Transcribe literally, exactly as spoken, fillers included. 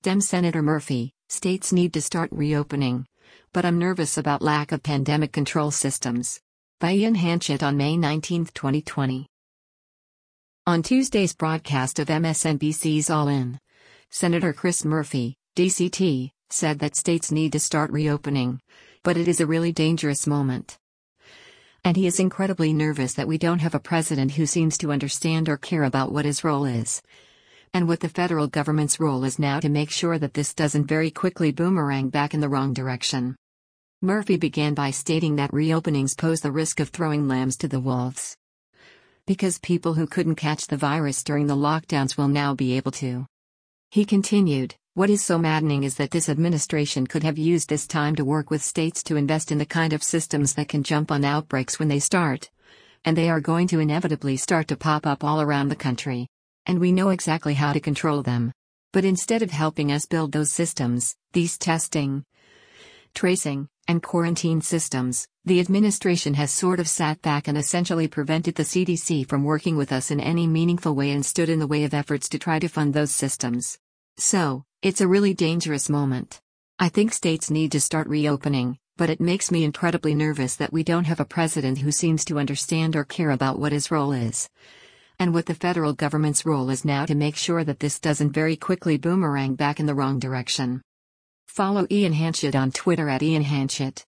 Dem Senator Murphy, states need to start reopening. But I'm nervous about lack of pandemic control systems. By Ian Hanchett on May nineteenth, twenty twenty. On Tuesday's broadcast of M S N B C's All In, Senator Chris Murphy, D C T, said that states need to start reopening, but it is a really dangerous moment. And he is incredibly nervous that we don't have a president who seems to understand or care about what his role is. And what the federal government's role is now to make sure that this doesn't very quickly boomerang back in the wrong direction. Murphy began by stating that reopenings pose the risk of throwing lambs to the wolves. Because people who couldn't catch the virus during the lockdowns will now be able to. He continued, "What is so maddening is that this administration could have used this time to work with states to invest in the kind of systems that can jump on outbreaks when they start. And they are going to inevitably start to pop up all around the country. And we know exactly how to control them. But instead of helping us build those systems, these testing, tracing, and quarantine systems, the administration has sort of sat back and essentially prevented the C D C from working with us in any meaningful way and stood in the way of efforts to try to fund those systems. So, it's a really dangerous moment. I think states need to start reopening, but it makes me incredibly nervous that we don't have a president who seems to understand or care about what his role is. And what the federal government's role is now to make sure that this doesn't very quickly boomerang back in the wrong direction." Follow Ian Hanchett on Twitter at Ian Hanchett.